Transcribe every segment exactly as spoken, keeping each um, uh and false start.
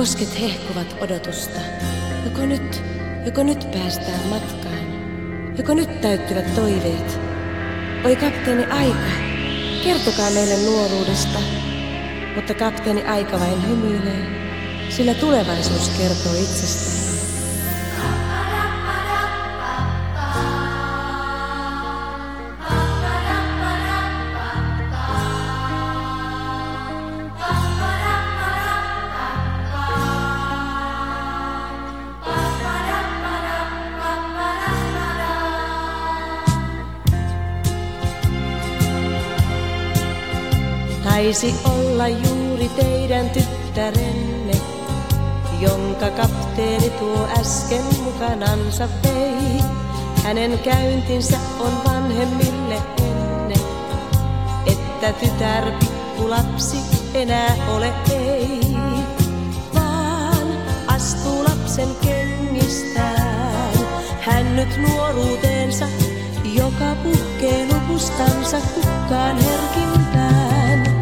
Posket hehkuvat odotusta. Joko nyt, joko nyt päästään matkaan. Joko nyt täyttyvät toiveet. Oi kapteeni aika, kertokaa meille nuoruudesta. Mutta kapteeni aika vain hymyilee, sillä tulevaisuus kertoo itsestään. Taisi olla juuri teidän tyttärenne, jonka kapteeni tuo äsken mukanansa vei. Hänen käyntinsä on vanhemmille ennen, että tytär pikkulapsi enää ole ei, vaan astuu lapsen kengistään. Hän nyt nuoruuteensa, joka puhkee lukustansa kukkaan herkimpään.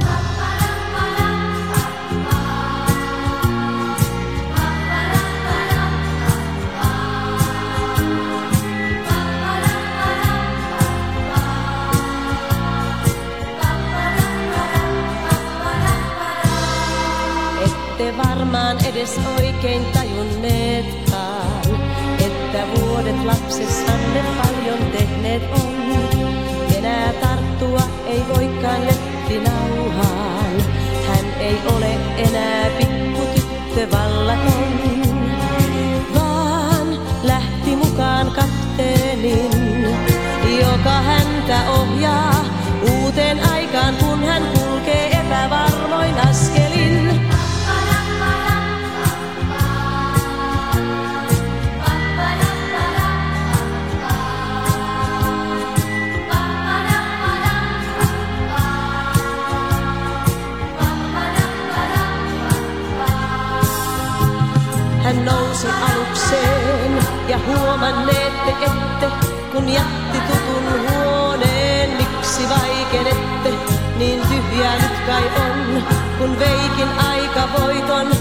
Ette varmaan edes oikein tajunneetkaan, että vuodet lapsessanne paljon tehneet on. Enää tarttua ei voikaan jättinauhaan, hän ei ole enää pikkutyttö vallaton, vaan lähti mukaan kapteenin, joka häntä ohjaa uuteen aikaan, kun hän kulkee epävarmoin askelin. Hän nousi alukseen ja huomanneette ette, kun jätti tutun huoneen. Miksi vaikenette, niin tyhjää nyt kai on, kun veikin aika voiton.